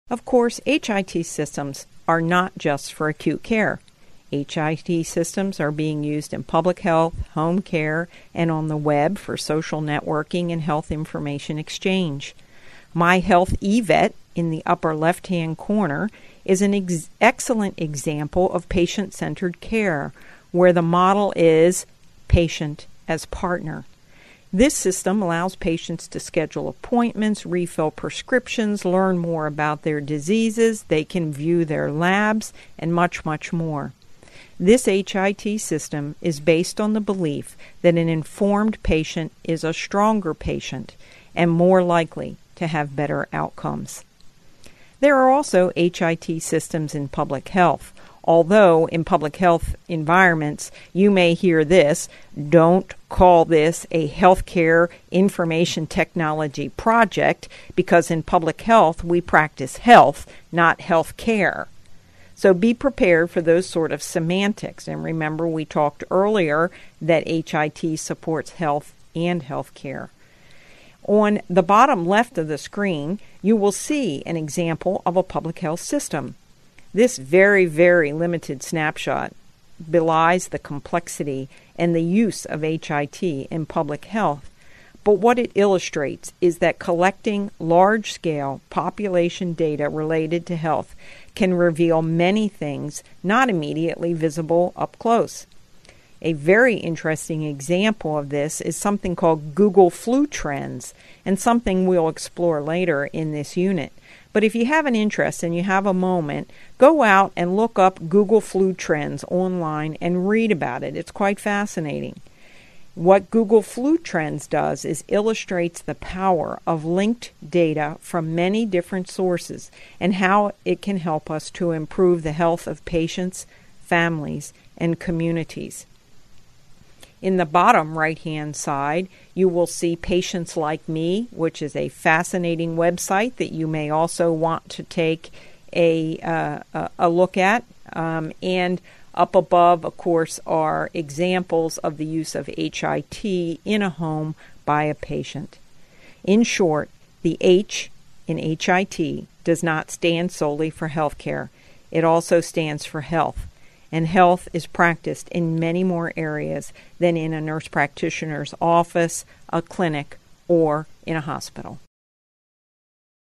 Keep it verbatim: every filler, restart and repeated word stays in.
Of course, H I T systems are not just for acute care. H I T systems are being used in public health, home care, and on the web for social networking and health information exchange. My Health eVet in the upper left-hand corner is an ex- excellent example of patient-centered care, where the model is patient as partner. This system allows patients to schedule appointments, refill prescriptions, learn more about their diseases, they can view their labs, and much, much more. This H I T system is based on the belief that an informed patient is a stronger patient and more likely to have better outcomes. There are also H I T systems in public health. Although in public health environments, you may hear this, don't call this a healthcare information technology project, because in public health we practice health, not health care. So be prepared for those sort of semantics. And remember, we talked earlier that H I T supports health and health care. On the bottom left of the screen, you will see an example of a public health system. This very, very limited snapshot belies the complexity and the use of H I T in public health. But what it illustrates is that collecting large-scale population data related to health can reveal many things not immediately visible up close. A very interesting example of this is something called Google Flu Trends, and something we'll explore later in this unit. But if you have an interest and you have a moment, go out and look up Google Flu Trends online and read about it. It's quite fascinating. What Google Flu Trends does is illustrates the power of linked data from many different sources and how it can help us to improve the health of patients, families, and communities. In the bottom right-hand side, you will see Patients Like Me, which is a fascinating website that you may also want to take a, uh, a look at. Um, and up above, of course, are examples of the use of H I T in a home by a patient. In short, the H in H I T does not stand solely for healthcare. It also stands for health. And health is practiced in many more areas than in a nurse practitioner's office, a clinic, or in a hospital.